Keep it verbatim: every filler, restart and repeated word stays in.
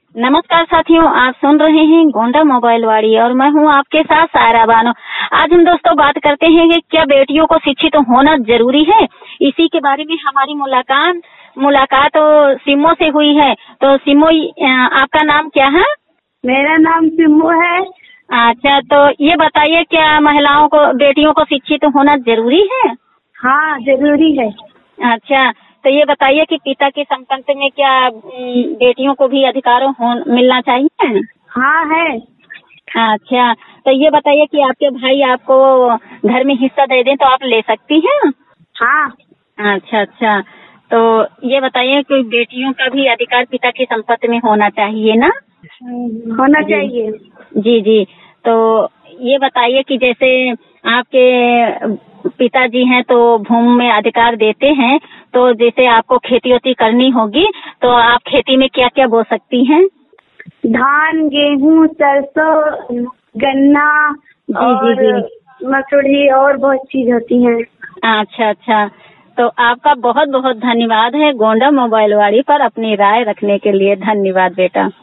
नमस्कार साथियों, आप सुन रहे हैं गोंडा मोबाइल वाड़ी और मैं हूं आपके साथ सायरा बानो। आज हम दोस्तों बात करते हैं कि क्या बेटियों को शिक्षित होना जरूरी है। इसी के बारे में हमारी मुलाकात मुलाकात तो सिमो से हुई है। तो सिमो, आपका नाम क्या है? मेरा नाम सिमो है। अच्छा, तो ये बताइए, क्या महिलाओं को, बेटियों को शिक्षित होना जरूरी है? हाँ, जरूरी है। अच्छा, तो ये बताइए कि पिता की संपत्ति में क्या बेटियों को भी अधिकार हो मिलना चाहिए? हाँ है। अच्छा, तो ये बताइए कि आपके भाई आपको घर में हिस्सा दे दें तो आप ले सकती हैं? हाँ। अच्छा अच्छा, तो ये बताइए कि बेटियों का भी अधिकार पिता की संपत्ति में होना चाहिए ना? होना चाहिए। जी जी, तो ये बताइए कि जैसे आपके पिताजी हैं तो भूमि में अधिकार देते हैं, तो जैसे आपको खेती वेती करनी होगी तो आप खेती में क्या क्या बो सकती हैं? धान, गेहूँ, सरसों, गन्ना जी जी जी, मसूरी और बहुत चीज होती हैं। अच्छा अच्छा, तो आपका बहुत बहुत धन्यवाद है गोंडा मोबाइल वाड़ी पर अपनी राय रखने के लिए। धन्यवाद बेटा।